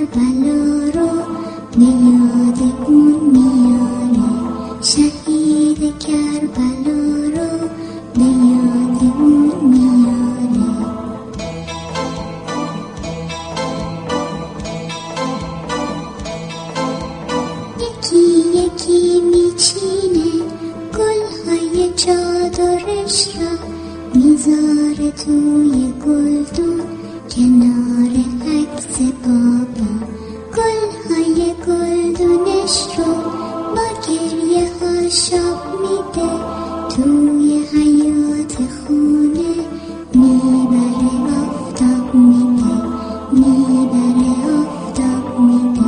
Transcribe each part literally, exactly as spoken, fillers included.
کربلا رو به یاد اون میاره، شهید کربلا رو به یاد اون میاره. یکی یکی میچینه گلهای چادرش را، میذاره توی گلدون کنار عکس بابا. گلهای گلدونش رو با گریه ها شاب میده، توی حیات خونه میبره آفتاب میده، میبره آفتاب میده.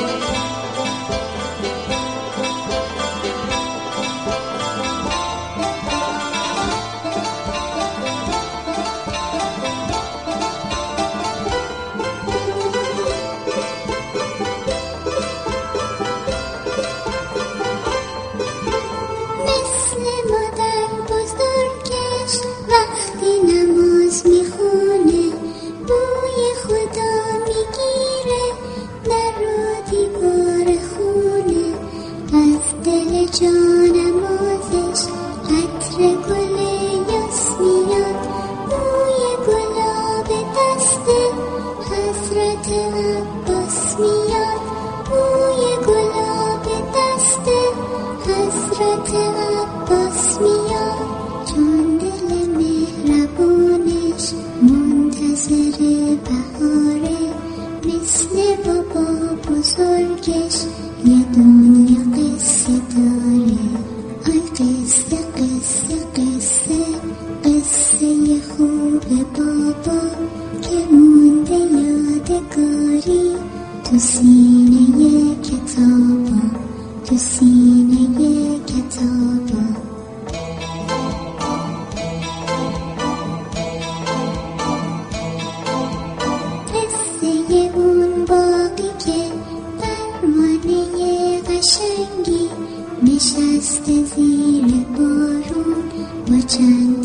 وقتی نماز میخونه بوی خدا میگیره، در و دیوار خونه از دل جانمازش عطر گل یاس میاد، بوی گلاب دست حضرت عباس میاد، بوی گلاب دست حضرت عباس میاد. چون دل مهربونش منتظر بهاره، مثل بابا بزرگش یه دنیا قصه داره. آی قصه قصه قصه قصه خوب بابا که مونده یادگاری تو سینه کتابا، تو سینه کتابا. اون باقی که پروانه قشنگی نشسته زیر بارون با چند